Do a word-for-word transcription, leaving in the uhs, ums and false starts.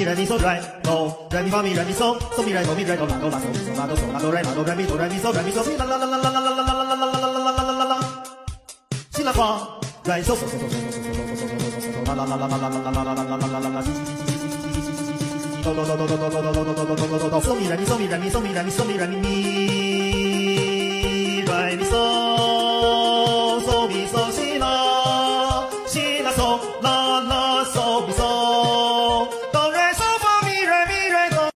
咪来咪嗦来哆，来咪发咪来咪嗦，嗦咪来哆咪来哆啦哆啦嗦咪嗦啦哆嗦啦哆来啦哆来咪哆来咪嗦来咪嗦咪啦啦啦啦啦啦啦啦啦啦啦啦啦啦啦啦啦，西啦发来嗦嗦嗦嗦嗦嗦嗦嗦嗦啦啦啦啦啦啦啦啦啦啦啦啦啦啦，西西西西西西西西西西西哆哆哆哆哆哆哆哆哆哆哆哆哆哆，嗦咪来咪嗦咪来咪嗦咪来咪嗦咪来咪咪来咪嗦。